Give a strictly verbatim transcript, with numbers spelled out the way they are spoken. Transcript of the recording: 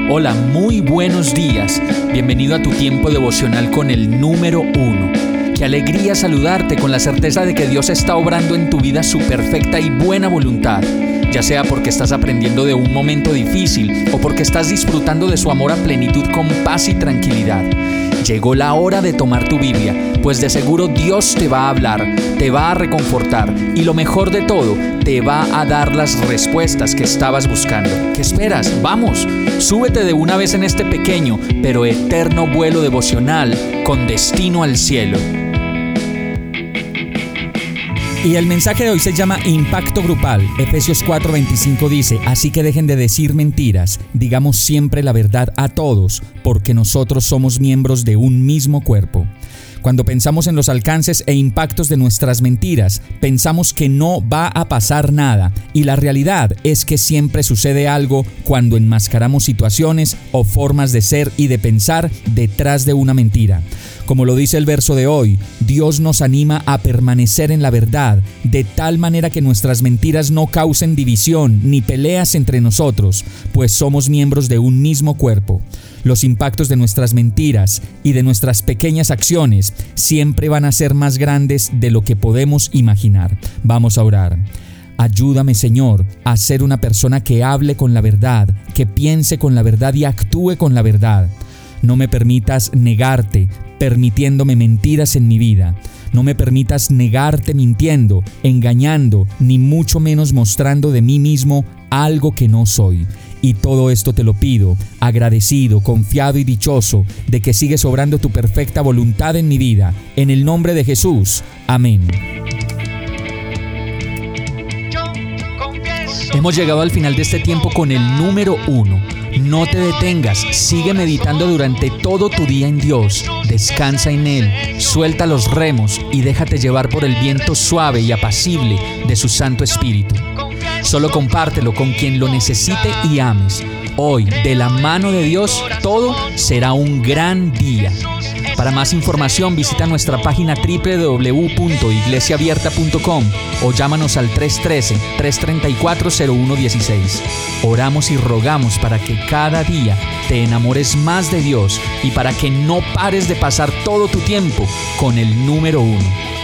Hola, muy buenos días. Bienvenido a tu tiempo devocional con el número uno. Qué alegría saludarte con la certeza de que Dios está obrando en tu vida su perfecta y buena voluntad, ya sea porque estás aprendiendo de un momento difícil o porque estás disfrutando de su amor a plenitud con paz y tranquilidad. Llegó la hora de tomar tu Biblia, pues de seguro Dios te va a hablar, te va a reconfortar y lo mejor de todo, te va a dar las respuestas que estabas buscando. ¿Qué esperas? ¡Vamos! Súbete de una vez en este pequeño pero eterno vuelo devocional con destino al cielo. Y el mensaje de hoy se llama Impacto Grupal. Efesios cuatro veinticinco dice: así que dejen de decir mentiras, digamos siempre la verdad a todos, porque nosotros somos miembros de un mismo cuerpo. Cuando pensamos en los alcances e impactos de nuestras mentiras, pensamos que no va a pasar nada, y la realidad es que siempre sucede algo cuando enmascaramos situaciones o formas de ser y de pensar detrás de una mentira. Como lo dice el verso de hoy, Dios nos anima a permanecer en la verdad, de tal manera que nuestras mentiras no causen división ni peleas entre nosotros, pues somos miembros de un mismo cuerpo. Los impactos de nuestras mentiras y de nuestras pequeñas acciones siempre van a ser más grandes de lo que podemos imaginar. Vamos a orar. Ayúdame, Señor, a ser una persona que hable con la verdad, que piense con la verdad y actúe con la verdad. No me permitas negarte, permitiéndome mentiras en mi vida. No me permitas negarte mintiendo, engañando, ni mucho menos mostrando de mí mismo algo que no soy. Y todo esto te lo pido, agradecido, confiado y dichoso de que sigues obrando tu perfecta voluntad en mi vida. En el nombre de Jesús. Amén. Hemos llegado al final de este tiempo con el número uno. No te detengas, sigue meditando durante todo tu día en Dios. Descansa en Él, suelta los remos y déjate llevar por el viento suave y apacible de su Santo Espíritu. Solo compártelo con quien lo necesite y ames. Hoy, de la mano de Dios, todo será un gran día. Para más información, visita nuestra página doble u doble u doble u punto iglesia abierta punto com o llámanos al tres uno tres, tres tres cuatro, cero uno uno seis. Oramos y rogamos para que cada día te enamores más de Dios y para que no pares de pasar todo tu tiempo con el número uno.